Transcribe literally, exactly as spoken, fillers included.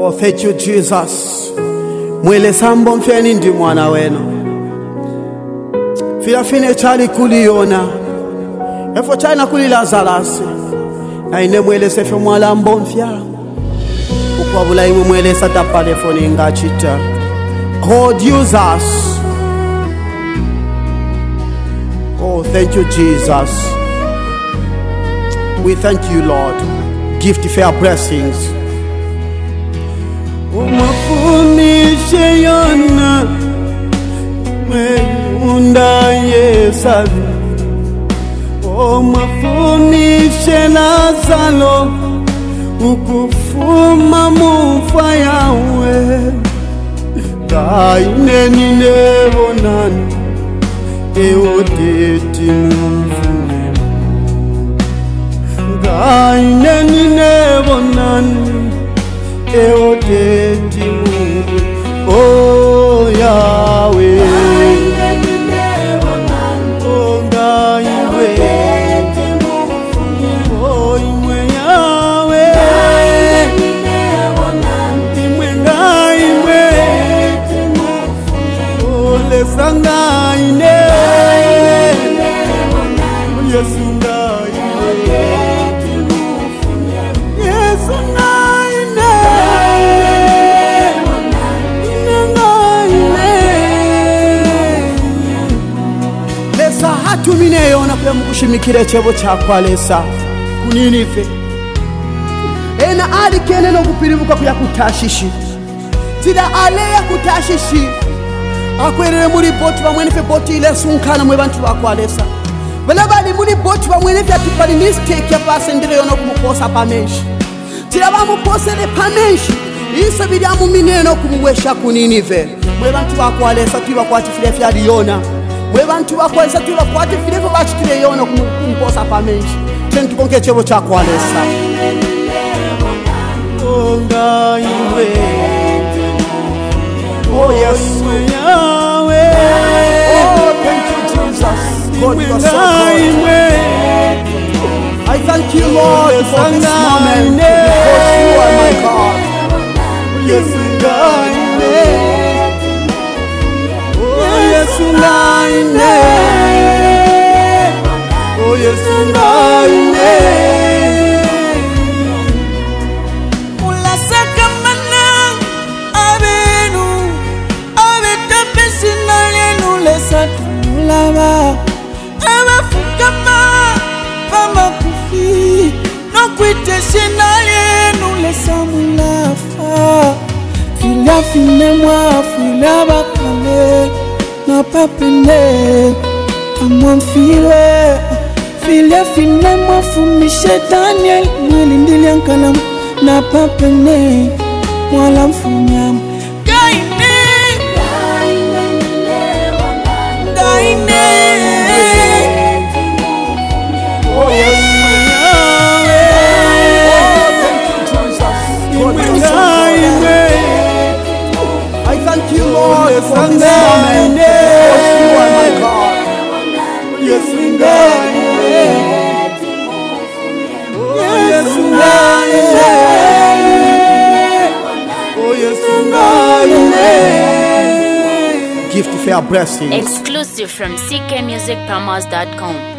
Oh, thank you, Jesus. Mwele sambo mfeni ndi mwana weno. Fila fine chali kuliona. Efo chana kuli Lazarus. Na ine mwele sefe mwala mbomfya. Ukwabula imu mwele satapale foni nga chita. God use us. Oh, thank you, Jesus. We thank you, Lord. Gift fair blessings. Umafunishe Yona Meunda Yesalu. Umafunishe Lazaro ukufuma mufa yawe. Kaine ninebonani eodeti mufune. Kaine ninebonani eodeti mufune. Oh Yahweh, oh Yahweh, oh Imwe Yahweh, Imwe Yahweh, oh Lesanga ine, Yesu Yahweh, Yesu Tumine yona kwa mkushimikire chebo chakwa lesa kuninife ena ali kene no kupiribuka kuya kutashishi tida ale ya kutashishi akwerere muri boti bamwenefe boti ile sunkana mwe bantu bakwalesa bala bali muri boti bamwenefe atipali mistake ya pasendere yona kumukosa pamenshi tida bamuposele pamenshi isa bidyamu mineno kumuwesha kuninife mwe bantu bakwalesa tiba kwatifile fya liona mwe bantu bakwalesa tuba kwati filefo bachitire yona kumposa pamenshi tentu konke chebo chakwalesa onga iwe oh yes Yahweh. Oh, thank you, Jesus. God, you are so good. I thank you, Lord, for this moment because you are my God. Yes, God. Yes, God. Oh, yes, God. Ulasaka manang abenu abetapesi na yenu lesatu lava abafukama pama kufi no kwitesi na yenu lesamulafa fila fine mwa fila bakale na papene amwamfile fila fine mwa fumishe Daniel mwilindili ankalam na papene mwala mfunyam Gaine Gaine Oh yes, oh thank you, Jesus. God, you are so good. I thank you, Lord, for this moment because you are my God. Yes, God. Yes, God. Oh, yes, God. Gift fair blessings. Exclusive from C K music promos dot com.